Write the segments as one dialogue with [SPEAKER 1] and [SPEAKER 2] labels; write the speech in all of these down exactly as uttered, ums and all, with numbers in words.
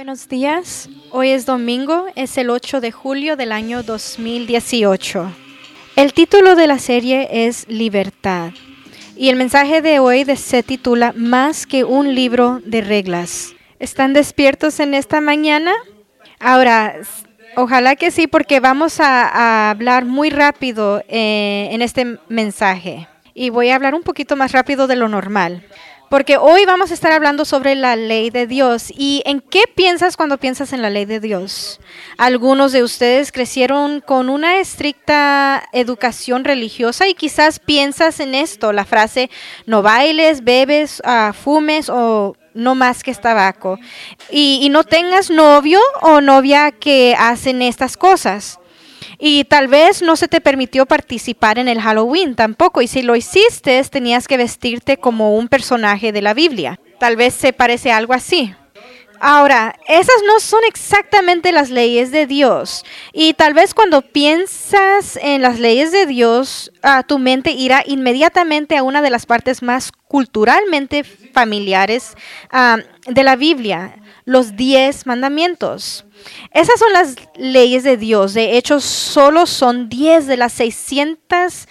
[SPEAKER 1] Buenos días, hoy es domingo, es el ocho de julio del año dos mil dieciocho. El título de la serie es Libertad y el mensaje de hoy se titula Más que un libro de reglas. ¿Están despiertos en esta mañana? Ahora, ojalá que sí, porque vamos a, a hablar muy rápido eh, en este mensaje y voy a hablar un poquito más rápido de lo normal. Porque hoy vamos a estar hablando sobre la ley de Dios. ¿Y en qué piensas cuando piensas en la ley de Dios? Algunos de ustedes crecieron con una estricta educación religiosa y quizás piensas en esto, la frase no bailes, bebes, uh, fumes o no más que tabaco. Y, y no tengas novio o novia que hacen estas cosas. Y tal vez no se te permitió participar en el Halloween tampoco. Y si lo hiciste, tenías que vestirte como un personaje de la Biblia. Tal vez se parece algo así. Ahora, esas no son exactamente las leyes de Dios. Y tal vez cuando piensas en las leyes de Dios, uh, tu mente irá inmediatamente a una de las partes más culturalmente familiares uh, de la Biblia, los diez mandamientos. Esas son las leyes de Dios. De hecho, solo son diez de las seiscientas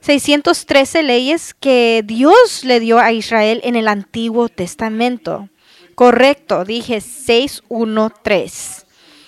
[SPEAKER 1] trece leyes que Dios le dio a Israel en el Antiguo Testamento. Correcto, dije seiscientos trece.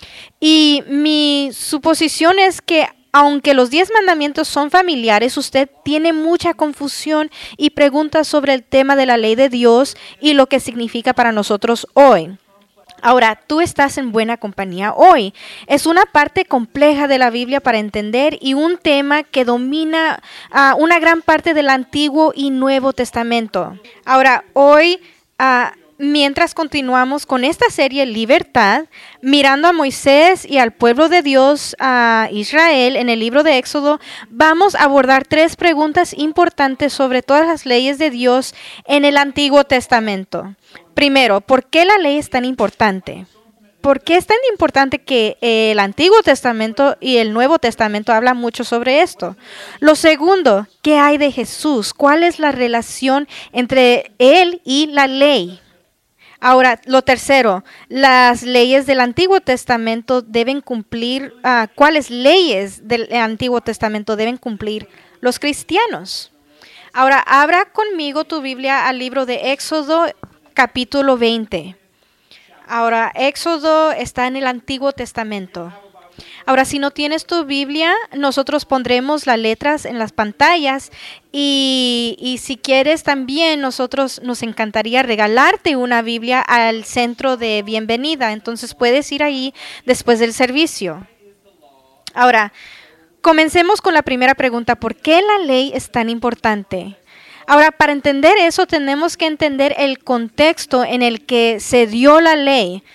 [SPEAKER 1] Y mi suposición es que aunque los diez mandamientos son familiares, usted tiene mucha confusión y preguntas sobre el tema de la ley de Dios y lo que significa para nosotros hoy. Ahora, tú estás en buena compañía hoy. Es una parte compleja de la Biblia para entender y un tema que domina uh, una gran parte del Antiguo y Nuevo Testamento. Ahora, hoy, uh, mientras continuamos con esta serie Libertad, mirando a Moisés y al pueblo de Dios, a uh, Israel, en el libro de Éxodo, vamos a abordar tres preguntas importantes sobre todas las leyes de Dios en el Antiguo Testamento. Primero, ¿por qué la ley es tan importante? ¿Por qué es tan importante que el Antiguo Testamento y el Nuevo Testamento hablan mucho sobre esto? Lo segundo, ¿qué hay de Jesús? ¿Cuál es la relación entre él y la ley? Ahora, lo tercero, las leyes del Antiguo Testamento deben cumplir, uh, ¿cuáles leyes del Antiguo Testamento deben cumplir los cristianos? Ahora, abra conmigo tu Biblia al libro de Éxodo, capítulo veinte. Ahora, Éxodo está en el Antiguo Testamento. Ahora, si no tienes tu Biblia, nosotros pondremos las letras en las pantallas y, y si quieres también, nosotros nos encantaría regalarte una Biblia al centro de bienvenida. Entonces, puedes ir ahí después del servicio. Ahora, comencemos con la primera pregunta. ¿Por qué la ley es tan importante? Ahora, para entender eso, tenemos que entender el contexto en el que se dio la ley.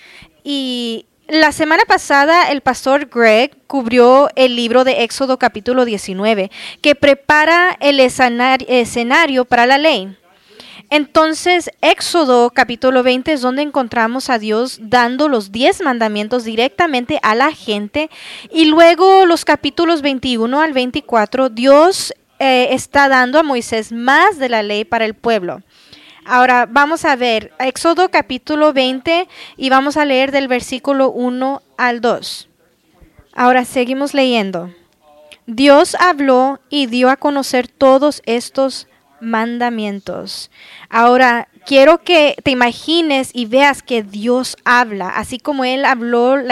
[SPEAKER 1] Y la semana pasada, el pastor Greg cubrió el libro de Éxodo capítulo diecinueve, que prepara el escenario para la ley. Entonces, Éxodo capítulo veinte es donde encontramos a Dios dando los diez mandamientos directamente a la gente. Y luego, los capítulos veintiuno al veinticuatro, Dios Eh, está dando a Moisés más de la ley para el pueblo. Ahora vamos a ver Éxodo capítulo veinte y vamos a leer del versículo uno al dos. Ahora seguimos leyendo. Dios habló y dio a conocer todos estos mandamientos. Ahora quiero que te imagines y veas que Dios habla, así como Él habló la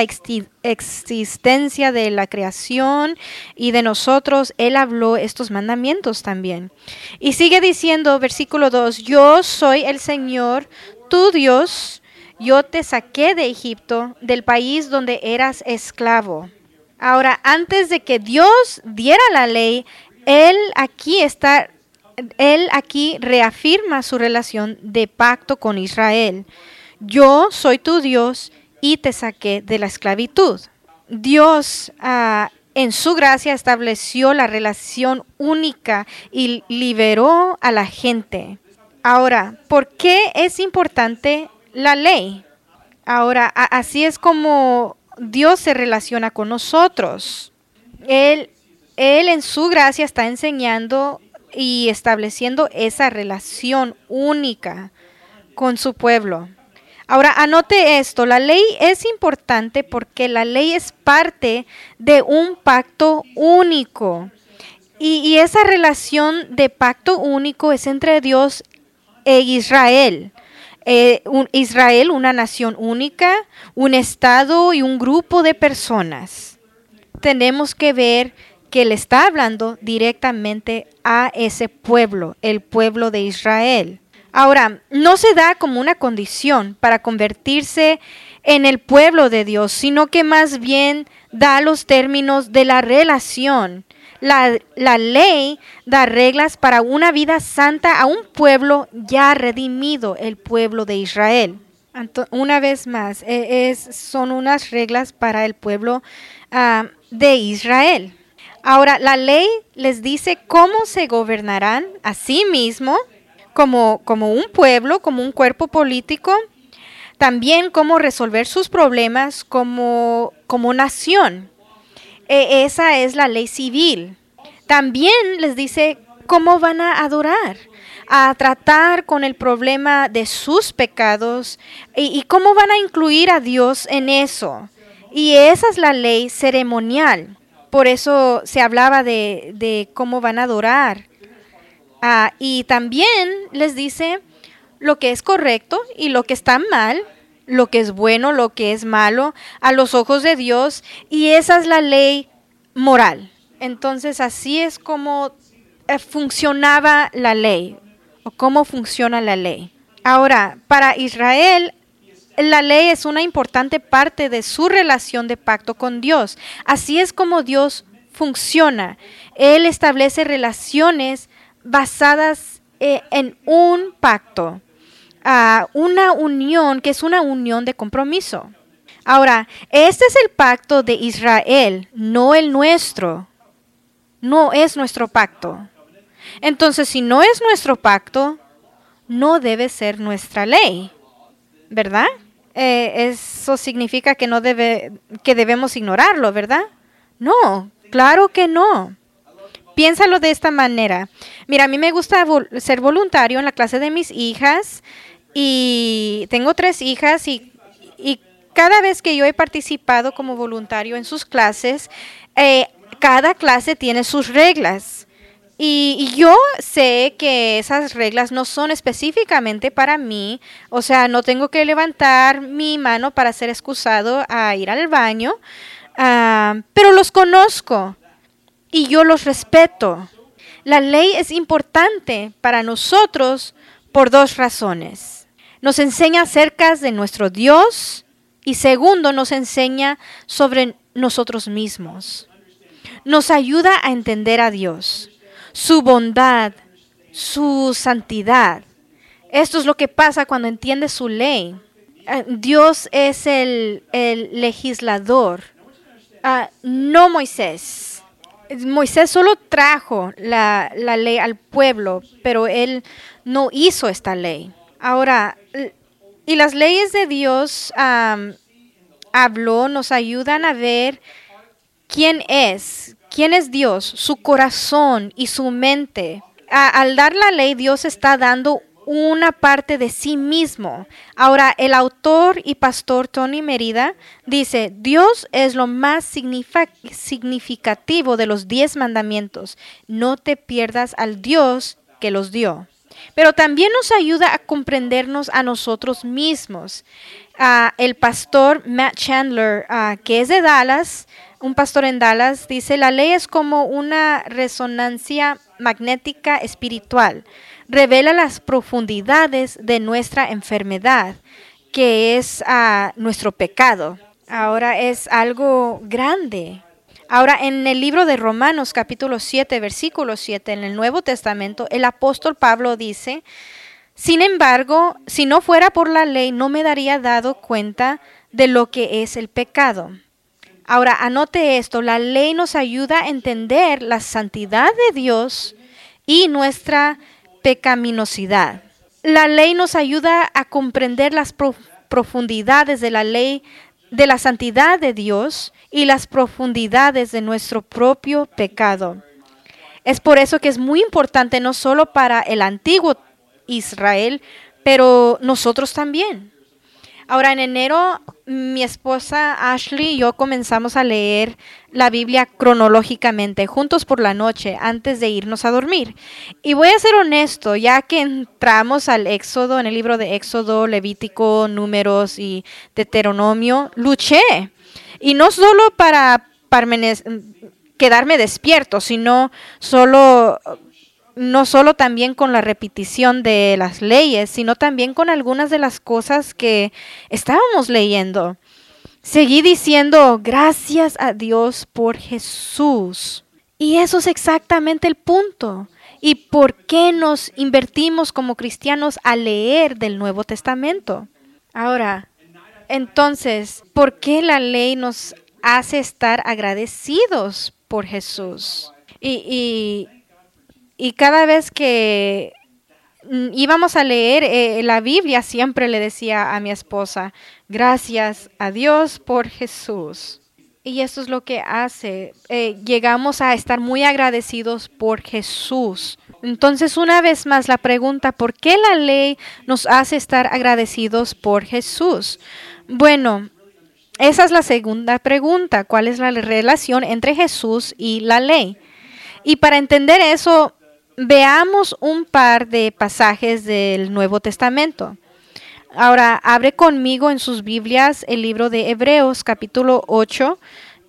[SPEAKER 1] existencia de la creación y de nosotros, Él habló estos mandamientos también. Y sigue diciendo, versículo dos, yo soy el Señor, tu Dios, yo te saqué de Egipto, del país donde eras esclavo. Ahora, antes de que Dios diera la ley, Él aquí está Él aquí reafirma su relación de pacto con Israel. Yo soy tu Dios y te saqué de la esclavitud. Dios uh, en su gracia estableció la relación única y liberó a la gente. Ahora, ¿por qué es importante la ley? Ahora, a- así es como Dios se relaciona con nosotros. Él, Él en su gracia está enseñando y estableciendo esa relación única con su pueblo. Ahora, anote esto, la ley es importante porque la ley es parte de un pacto único. Y, y esa relación de pacto único es entre Dios e Israel. Eh, un, Israel, una nación única, un estado y un grupo de personas. Tenemos que ver que él está hablando directamente a ese pueblo, el pueblo de Israel. Ahora, no se da como una condición para convertirse en el pueblo de Dios, sino que más bien da los términos de la relación. La, la ley da reglas para una vida santa a un pueblo ya redimido, el pueblo de Israel. Anto- una vez más, e- es, son unas reglas para el pueblo uh, de Israel. Ahora, la ley les dice cómo se gobernarán a sí mismos como, como un pueblo, como un cuerpo político, también cómo resolver sus problemas como, como nación. E- esa es la ley civil. También les dice cómo van a adorar, a tratar con el problema de sus pecados y, y cómo van a incluir a Dios en eso. Y esa es la ley ceremonial. Por eso se hablaba de, de cómo van a adorar. Ah, y también les dice lo que es correcto y lo que está mal, lo que es bueno, lo que es malo, a los ojos de Dios. Y esa es la ley moral. Entonces así es como eh, funcionaba la ley o cómo funciona la ley. Ahora, para Israel, la ley es una importante parte de su relación de pacto con Dios. Así es como Dios funciona. Él establece relaciones basadas eh, en un pacto, uh, una unión que es una unión de compromiso. Ahora, este es el pacto de Israel, no el nuestro. No es nuestro pacto. Entonces, si no es nuestro pacto, no debe ser nuestra ley, ¿verdad? Eh, eso significa que no debe, que debemos ignorarlo, ¿verdad? No, claro que no. Piénsalo de esta manera. Mira, a mí me gusta vol- ser voluntario en la clase de mis hijas y tengo tres hijas y, y cada vez que yo he participado como voluntario en sus clases, eh, cada clase tiene sus reglas. Y, y yo sé que esas reglas no son específicamente para mí, o sea, no tengo que levantar mi mano para ser excusado a ir al baño, uh, pero los conozco y yo los respeto. La ley es importante para nosotros por dos razones. Nos enseña acerca de nuestro Dios y segundo, nos enseña sobre nosotros mismos. Nos ayuda a entender a Dios, su bondad, su santidad. Esto es lo que pasa cuando entiendes su ley. Uh, Dios es el, el legislador, uh, no Moisés. Moisés solo trajo la, la ley al pueblo, pero él no hizo esta ley. Ahora, y las leyes de Dios um, habló, nos ayudan a ver quién es, quién es Dios, su corazón y su mente. A, al dar la ley, Dios está dando una parte de sí mismo. Ahora, el autor y pastor Tony Merida dice, Dios es lo más significativo de los diez mandamientos. No te pierdas al Dios que los dio. Pero también nos ayuda a comprendernos a nosotros mismos. Uh, el pastor Matt Chandler, uh, que es de Dallas, un pastor en Dallas, dice, la ley es como una resonancia magnética espiritual. Revela las profundidades de nuestra enfermedad, que es uh, nuestro pecado. Ahora es algo grande. Ahora, en el libro de Romanos, capítulo siete, versículo siete, en el Nuevo Testamento, el apóstol Pablo dice, sin embargo, si no fuera por la ley, no me daría dado cuenta de lo que es el pecado. Ahora, anote esto, la ley nos ayuda a entender la santidad de Dios y nuestra pecaminosidad. La ley nos ayuda a comprender las prof- profundidades de la ley, de la santidad de Dios y las profundidades de nuestro propio pecado. Es por eso que es muy importante no solo para el antiguo Israel, pero nosotros también. Ahora, en enero, mi esposa Ashley y yo comenzamos a leer la Biblia cronológicamente, juntos por la noche, antes de irnos a dormir. Y voy a ser honesto, ya que entramos al Éxodo, en el libro de Éxodo, Levítico, Números y Deuteronomio, luché. Y no solo para, para quedarme despierto, sino solo... no solo también con la repetición de las leyes, sino también con algunas de las cosas que estábamos leyendo. Seguí diciendo, gracias a Dios por Jesús. Y eso es exactamente el punto. ¿Y por qué nos invertimos como cristianos a leer del Nuevo Testamento? Ahora, entonces, ¿por qué la ley nos hace estar agradecidos por Jesús? Y... y Y cada vez que íbamos a leer eh, la Biblia, siempre le decía a mi esposa, gracias a Dios por Jesús. Y eso es lo que hace. Eh, llegamos a estar muy agradecidos por Jesús. Entonces, una vez más, la pregunta, ¿por qué la ley nos hace estar agradecidos por Jesús? Bueno, esa es la segunda pregunta. ¿Cuál es la relación entre Jesús y la ley? Y para entender eso, veamos un par de pasajes del Nuevo Testamento. Ahora, abre conmigo en sus Biblias el libro de Hebreos, capítulo ocho,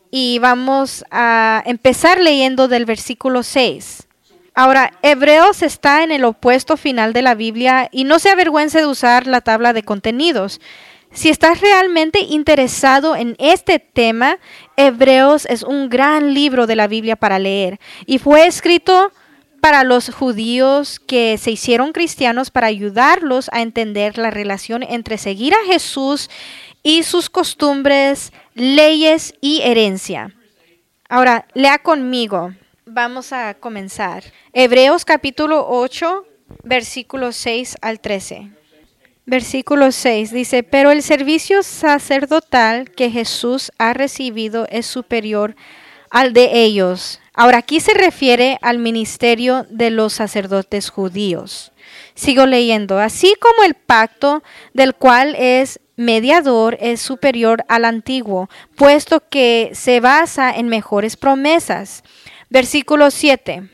[SPEAKER 1] y vamos a empezar leyendo del versículo seis. Ahora, Hebreos está en el opuesto final de la Biblia y no se avergüence de usar la tabla de contenidos. Si estás realmente interesado en este tema, Hebreos es un gran libro de la Biblia para leer y fue escrito para los judíos que se hicieron cristianos para ayudarlos a entender la relación entre seguir a Jesús y sus costumbres, leyes y herencia. Ahora, lea conmigo. Vamos a comenzar. Hebreos capítulo ocho, versículos seis al trece. Versículo seis dice, pero el servicio sacerdotal que Jesús ha recibido es superior al de ellos. Ahora, aquí se refiere al ministerio de los sacerdotes judíos. Sigo leyendo. Así como el pacto del cual es mediador es superior al antiguo, puesto que se basa en mejores promesas. Versículo siete.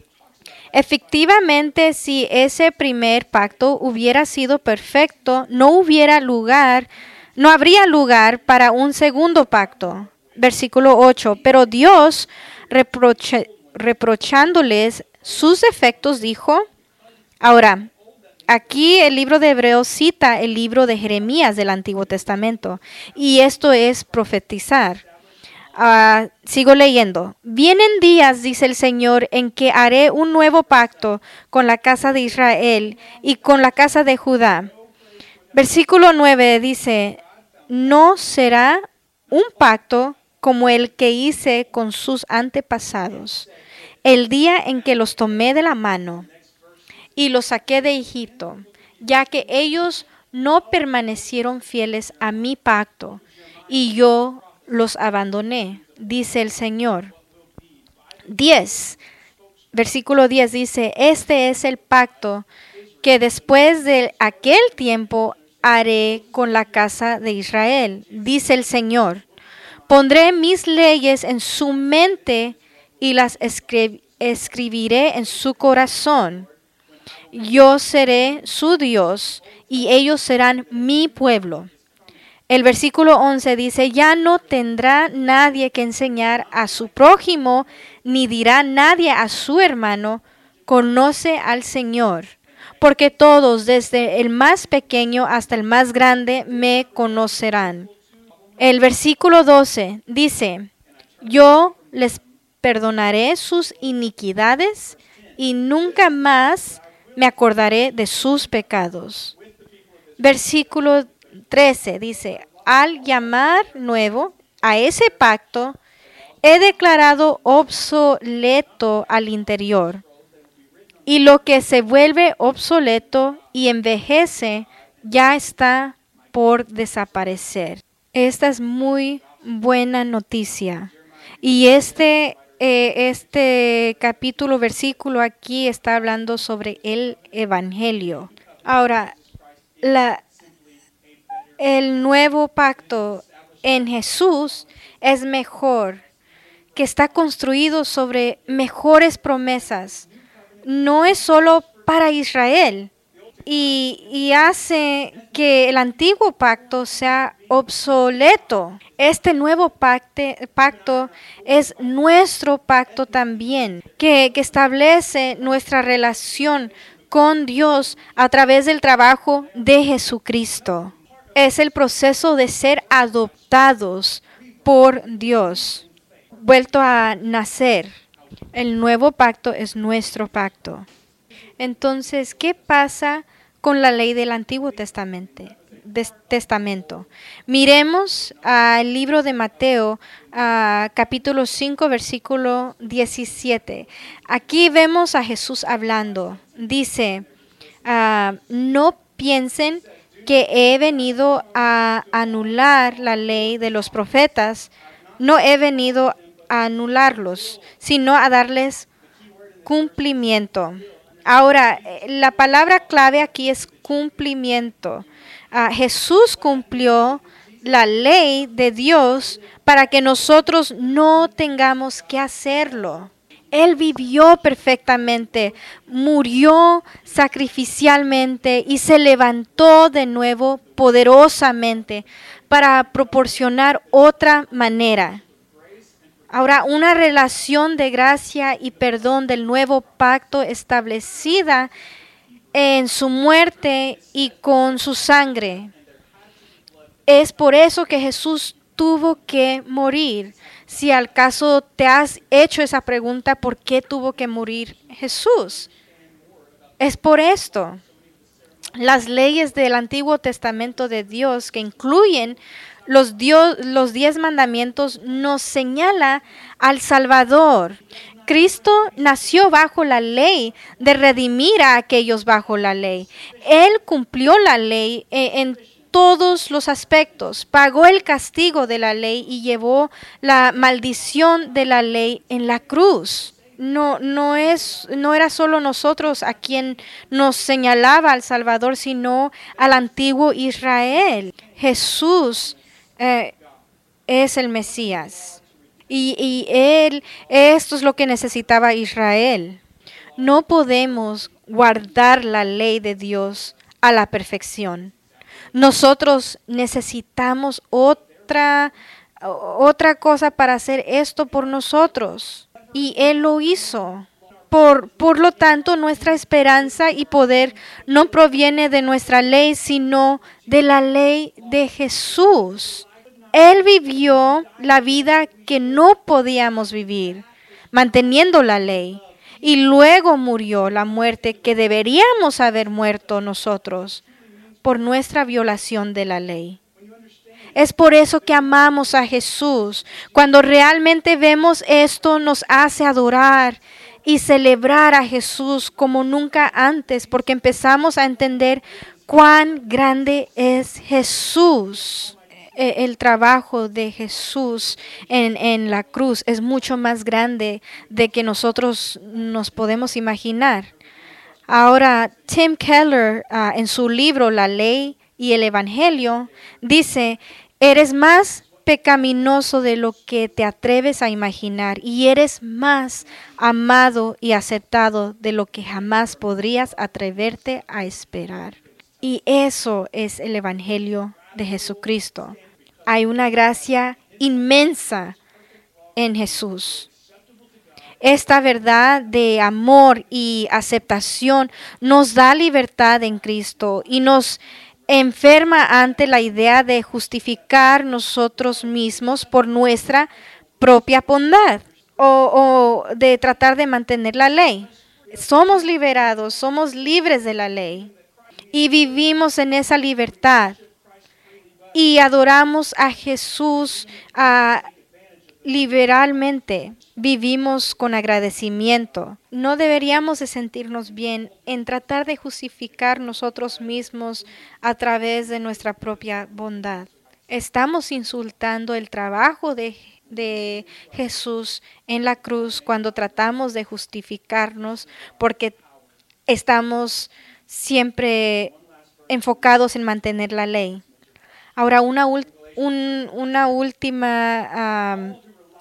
[SPEAKER 1] Efectivamente, si ese primer pacto hubiera sido perfecto, no hubiera lugar, no habría lugar para un segundo pacto. Versículo ocho. Pero Dios, reproche, reprochándoles sus defectos, dijo. Ahora, aquí el libro de Hebreos cita el libro de Jeremías del Antiguo Testamento, y esto es profetizar. Uh, sigo leyendo. Vienen días, dice el Señor, en que haré un nuevo pacto con la casa de Israel y con la casa de Judá. Versículo nueve dice, no será un pacto como el que hice con sus antepasados, el día en que los tomé de la mano y los saqué de Egipto, ya que ellos no permanecieron fieles a mi pacto, y yo los abandoné, dice el Señor. diez. Versículo diez dice, este es el pacto que después de aquel tiempo haré con la casa de Israel, dice el Señor. Pondré mis leyes en su mente y las escri- escribiré en su corazón. Yo seré su Dios y ellos serán mi pueblo. El versículo once dice, ya no tendrá nadie que enseñar a su prójimo, ni dirá nadie a su hermano, conoce al Señor, porque todos, desde el más pequeño hasta el más grande, me conocerán. El versículo doce dice, yo les perdonaré sus iniquidades y nunca más me acordaré de sus pecados. Versículo trece dice, al llamar nuevo a ese pacto, he declarado obsoleto al interior, y lo que se vuelve obsoleto y envejece ya está por desaparecer. Esta es muy buena noticia. Y este, eh, este capítulo, versículo aquí está hablando sobre el Evangelio. Ahora, la, El nuevo pacto en Jesús es mejor, que está construido sobre mejores promesas. No es solo para Israel y, y hace que el antiguo pacto sea obsoleto. Este nuevo pacte- pacto es nuestro pacto también, que, que establece nuestra relación con Dios a través del trabajo de Jesucristo. Es el proceso de ser adoptados por Dios, vuelto a nacer. El nuevo pacto es nuestro pacto. Entonces, ¿qué pasa con la ley del Antiguo Testamento? Des- Testamento. Miremos al libro de Mateo, ah, capítulo cinco, versículo diecisiete. Aquí vemos a Jesús hablando. Dice, ah, no piensen que he venido a anular la ley de los profetas. No he venido a anularlos, sino a darles cumplimiento. Ahora, eh, la palabra clave aquí es cumplimiento. Ah, Jesús cumplió la ley de Dios para que nosotros no tengamos que hacerlo. Él vivió perfectamente, murió sacrificialmente y se levantó de nuevo poderosamente para proporcionar otra manera. Ahora, una relación de gracia y perdón del nuevo pacto establecida en su muerte y con su sangre. Es por eso que Jesús tuvo que morir. Si al caso te has hecho esa pregunta, ¿por qué tuvo que morir Jesús? Es por esto. Las leyes del Antiguo Testamento de Dios, que incluyen los, Dios, los diez mandamientos, nos señala al Salvador. Cristo nació bajo la ley de redimir a aquellos bajo la ley. Él cumplió la ley en, en todos los aspectos, pagó el castigo de la ley y llevó la maldición de la ley en la cruz. No, no, es, no era solo nosotros a quien nos señalaba al Salvador, sino al antiguo Israel. Jesús eh, es el Mesías. Y, y él, esto es lo que necesitaba Israel. No podemos guardar la ley de Dios a la perfección. Nosotros necesitamos otra, otra cosa para hacer esto por nosotros. Y Él lo hizo. Por, por lo tanto, nuestra esperanza y poder no proviene de nuestra ley, sino de la ley de Jesús. Él vivió la vida que no podíamos vivir, manteniendo la ley. Y luego murió la muerte que deberíamos haber muerto nosotros por nuestra violación de la ley. Es por eso que amamos a Jesús. Cuando realmente vemos esto, nos hace adorar y celebrar a Jesús como nunca antes, porque empezamos a entender cuán grande es Jesús. El trabajo de Jesús en, en la cruz es mucho más grande de que nosotros nos podemos imaginar. Ahora, Tim Keller, uh, en su libro La Ley y el Evangelio, dice, eres más pecaminoso de lo que te atreves a imaginar y eres más amado y aceptado de lo que jamás podrías atreverte a esperar. Y eso es el Evangelio de Jesucristo. Hay una gracia inmensa en Jesús. Esta verdad de amor y aceptación nos da libertad en Cristo y nos enferma ante la idea de justificar nosotros mismos por nuestra propia bondad o, o de tratar de mantener la ley. Somos liberados, somos libres de la ley y vivimos en esa libertad y adoramos a Jesús uh, liberalmente. Vivimos con agradecimiento. No deberíamos de sentirnos bien en tratar de justificar nosotros mismos a través de nuestra propia bondad. Estamos insultando el trabajo de, de Jesús en la cruz cuando tratamos de justificarnos porque estamos siempre enfocados en mantener la ley. Ahora, una, ul- un- una última am,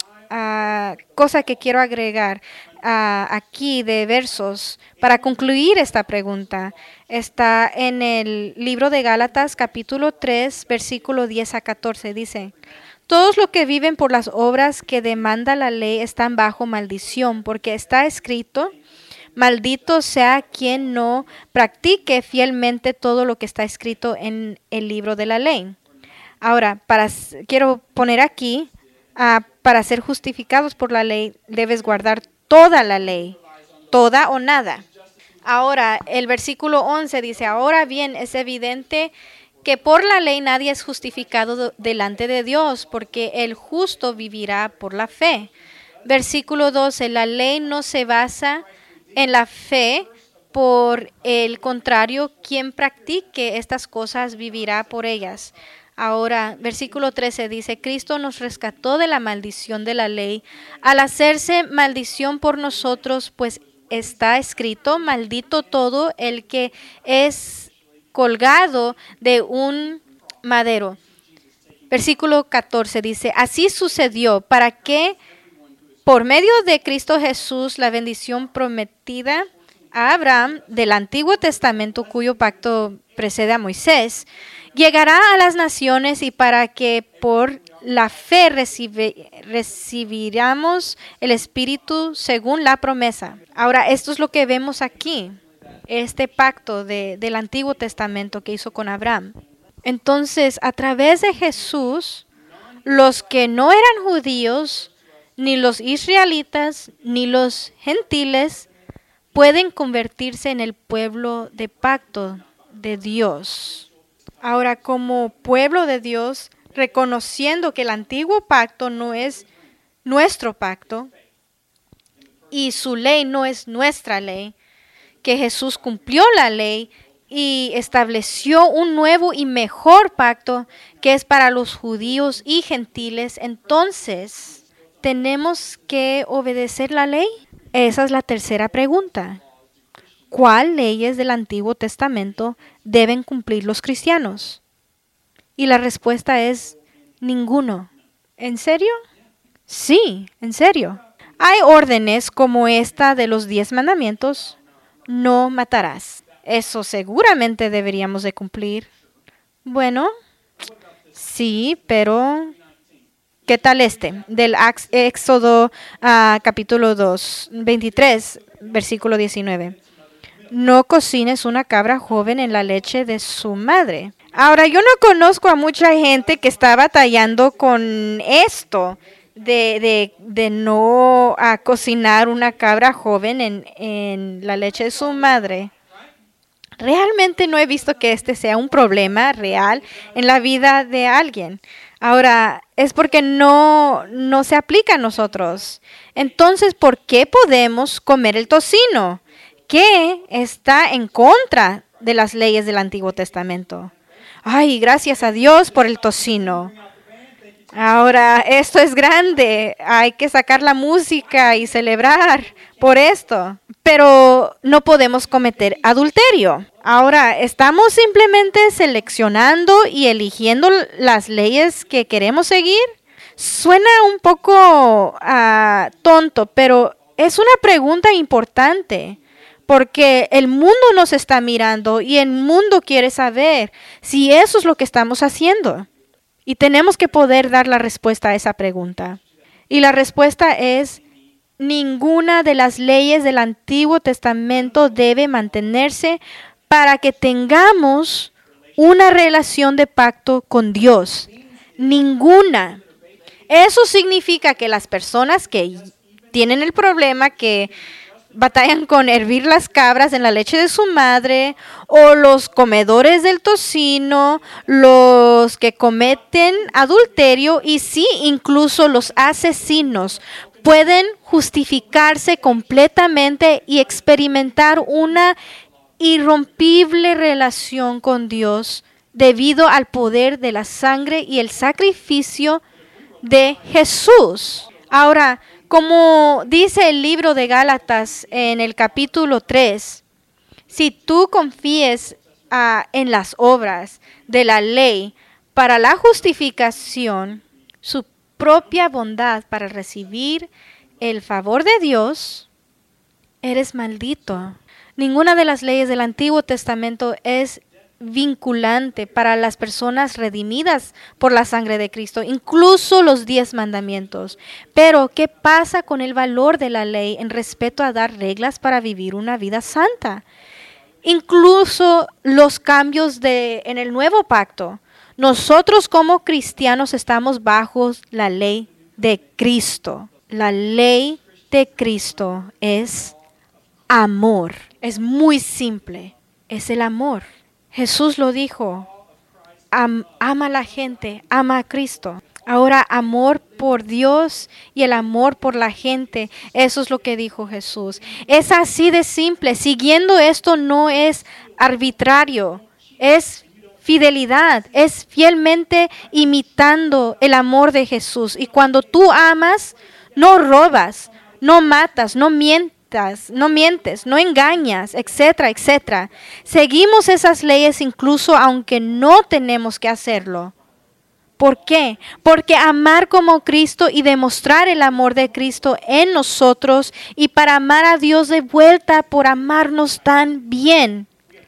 [SPEAKER 1] ah, cosa que quiero agregar ah, aquí de versos para concluir esta pregunta. Está en el libro de Gálatas, capítulo tres, versículo diez a catorce. Dice: todos los que viven por las obras que demanda la ley están bajo maldición, porque está escrito: maldito sea quien no practique fielmente todo lo que está escrito en el libro de la ley. Ahora, para, s- quiero poner aquí, ah, para ser justificados por la ley, debes guardar toda la ley, toda o nada. Ahora, el versículo once dice: ahora bien, es evidente que por la ley nadie es justificado do- delante de Dios, porque el justo vivirá por la fe. Versículo doce: la ley no se basa en la fe, por el contrario, quien practique estas cosas vivirá por ellas. Ahora, versículo trece dice: Cristo nos rescató de la maldición de la ley al hacerse maldición por nosotros, pues está escrito: maldito todo el que es colgado de un madero. Versículo catorce dice: así sucedió para que por medio de Cristo Jesús la bendición prometida a Abraham del Antiguo Testamento, cuyo pacto precede a Moisés, llegará a las naciones, y para que por la fe recibe, recibiramos el Espíritu según la promesa. Ahora, esto es lo que vemos aquí, este pacto de, del Antiguo Testamento que hizo con Abraham. Entonces, a través de Jesús, los que no eran judíos, ni los israelitas, ni los gentiles, pueden convertirse en el pueblo de pacto de Dios. Ahora, como pueblo de Dios, reconociendo que el antiguo pacto no es nuestro pacto y su ley no es nuestra ley, que Jesús cumplió la ley y estableció un nuevo y mejor pacto que es para los judíos y gentiles, entonces, ¿tenemos que obedecer la ley? Esa es la tercera pregunta. ¿Cuál leyes del Antiguo Testamento deben cumplir los cristianos? Y la respuesta es ninguno. ¿En serio? Sí, en serio. Hay órdenes como esta de los diez mandamientos: no matarás. Eso seguramente deberíamos de cumplir. Bueno, sí, pero ¿qué tal este? Del Ax- Éxodo ah, capítulo dos, veintitrés, versículo diecinueve. No cocines una cabra joven en la leche de su madre. Ahora, yo no conozco a mucha gente que está batallando con esto de, de, de no ah, cocinar una cabra joven en, en la leche de su madre. Realmente no he visto que este sea un problema real en la vida de alguien. Ahora, es porque no, no se aplica a nosotros. Entonces, ¿por qué podemos comer el tocino? ¿Qué está en contra de las leyes del Antiguo Testamento? Ay, gracias a Dios por el tocino. Ahora, esto es grande. Hay que sacar la música y celebrar por esto. Pero no podemos cometer adulterio. Ahora, ¿estamos simplemente seleccionando y eligiendo las leyes que queremos seguir? Suena un poco uh, tonto, pero es una pregunta importante. Porque el mundo nos está mirando y el mundo quiere saber si eso es lo que estamos haciendo. Y tenemos que poder dar la respuesta a esa pregunta. Y la respuesta es: ninguna de las leyes del Antiguo Testamento debe mantenerse para que tengamos una relación de pacto con Dios. Ninguna. Eso significa que las personas que tienen el problema, que batallan con hervir las cabras en la leche de su madre, o los comedores del tocino, los que cometen adulterio y sí, incluso los asesinos, pueden justificarse completamente y experimentar una irrompible relación con Dios debido al poder de la sangre y el sacrificio de Jesús. Ahora, como dice el libro de Gálatas en el capítulo tres, si tú confíes uh, en las obras de la ley para la justificación, su propia bondad para recibir el favor de Dios, eres maldito. Ninguna de las leyes del Antiguo Testamento es vinculante para las personas redimidas por la sangre de Cristo, incluso los diez mandamientos. Pero, ¿qué pasa con el valor de la ley en respecto a dar reglas para vivir una vida santa? Incluso los cambios de, en el nuevo pacto. Nosotros como cristianos estamos bajo la ley de Cristo. La ley de Cristo es amor. Es muy simple. Es el amor. Jesús lo dijo. Am, ama a la gente, ama a Cristo. Ahora, amor por Dios y el amor por la gente, eso es lo que dijo Jesús. Es así de simple. Siguiendo esto no es arbitrario, es fidelidad, es fielmente imitando el amor de Jesús. Y cuando tú amas, no robas, no matas, no mientas, no mientes, no engañas, etcétera, etcétera. Seguimos esas leyes incluso aunque no tenemos que hacerlo. ¿Por qué? Porque amar como Cristo y demostrar el amor de Cristo en nosotros y para amar a Dios de vuelta por amarnos tan bien.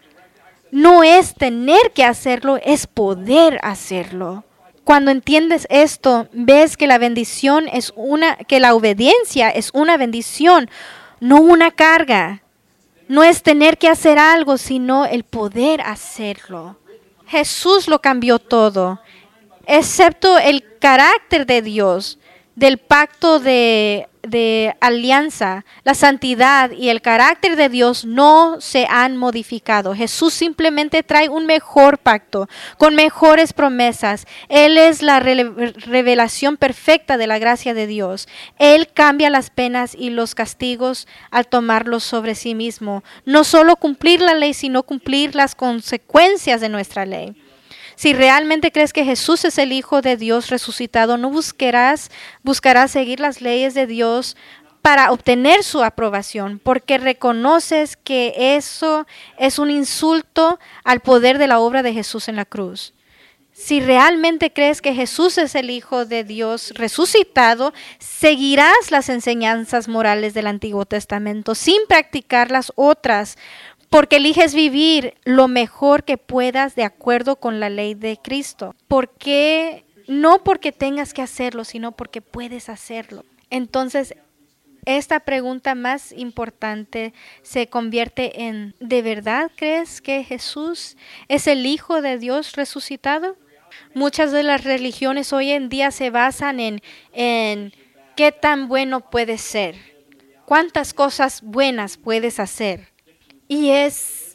[SPEAKER 1] No es tener que hacerlo, es poder hacerlo. Cuando entiendes esto, ves que la bendición es una, que la obediencia es una bendición, no una carga. No es tener que hacer algo, sino el poder hacerlo. Jesús lo cambió todo. Excepto el carácter de Dios, del pacto de, de alianza, la santidad y el carácter de Dios no se han modificado. Jesús simplemente trae un mejor pacto, con mejores promesas. Él es la re- revelación perfecta de la gracia de Dios. Él cambia las penas y los castigos al tomarlos sobre sí mismo. No solo cumplir la ley, sino cumplir las consecuencias de nuestra ley. Si realmente crees que Jesús es el Hijo de Dios resucitado, no buscarás, buscarás seguir las leyes de Dios para obtener su aprobación, porque reconoces que eso es un insulto al poder de la obra de Jesús en la cruz. Si realmente crees que Jesús es el Hijo de Dios resucitado, seguirás las enseñanzas morales del Antiguo Testamento sin practicar las otras, porque eliges vivir lo mejor que puedas de acuerdo con la ley de Cristo. Porque no porque tengas que hacerlo, sino porque puedes hacerlo. Entonces, esta pregunta más importante se convierte en, ¿de verdad crees que Jesús es el Hijo de Dios resucitado? Muchas de las religiones hoy en día se basan en, en qué tan bueno puedes ser, cuántas cosas buenas puedes hacer. Y es,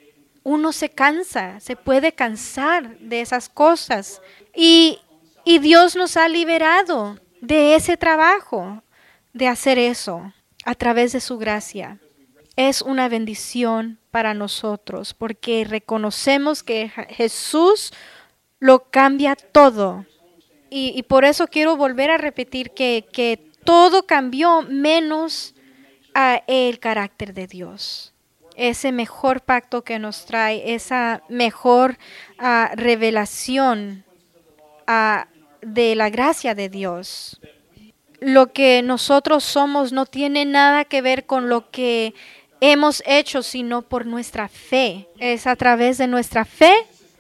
[SPEAKER 1] uno se cansa, se puede cansar de esas cosas. Y, y Dios nos ha liberado de ese trabajo, de hacer eso, a través de su gracia. Es una bendición para nosotros, porque reconocemos que Jesús lo cambia todo. Y, y por eso quiero volver a repetir que, que todo cambió menos uh, el carácter de Dios. Ese mejor pacto que nos trae, esa mejor uh, revelación uh, de la gracia de Dios. Lo que nosotros somos no tiene nada que ver con lo que hemos hecho, sino por nuestra fe. Es a través de nuestra fe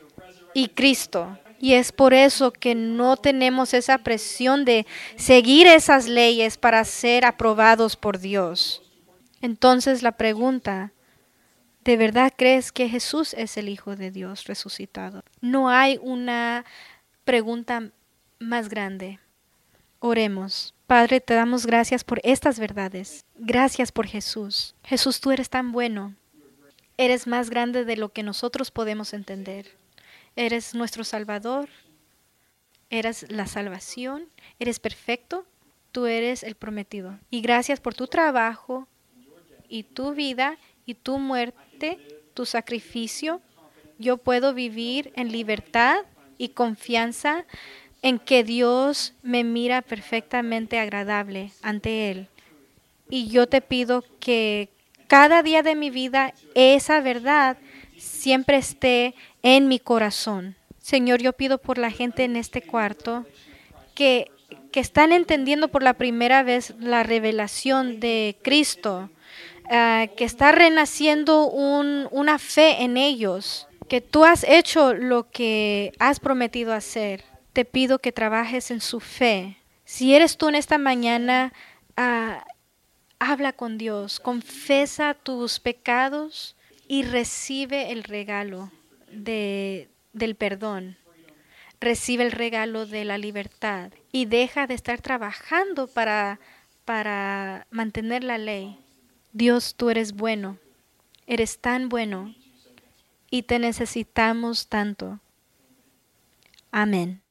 [SPEAKER 1] y Cristo. Y es por eso que no tenemos esa presión de seguir esas leyes para ser aprobados por Dios. Entonces la pregunta, ¿de verdad crees que Jesús es el Hijo de Dios resucitado? No hay una pregunta más grande. Oremos. Padre, te damos gracias por estas verdades. Gracias por Jesús. Jesús, tú eres tan bueno. Eres más grande de lo que nosotros podemos entender. Eres nuestro Salvador. Eres la salvación. Eres perfecto. Tú eres el prometido. Y gracias por tu trabajo y tu vida y tu muerte, tu sacrificio. Yo puedo vivir en libertad y confianza en que Dios me mira perfectamente agradable ante Él. Y yo te pido que cada día de mi vida esa verdad siempre esté en mi corazón, Señor, yo pido por la gente en este cuarto que, que están entendiendo por la primera vez la revelación de Cristo, uh, que está renaciendo un, una fe en ellos, que tú has hecho lo que has prometido hacer. Te pido que trabajes en su fe. Si eres tú en esta mañana, uh, habla con Dios, confesa tus pecados y recibe el regalo de, del perdón. Recibe el regalo de la libertad y deja de estar trabajando para, para mantener la ley. Dios, tú eres bueno, eres tan bueno y te necesitamos tanto. Amén.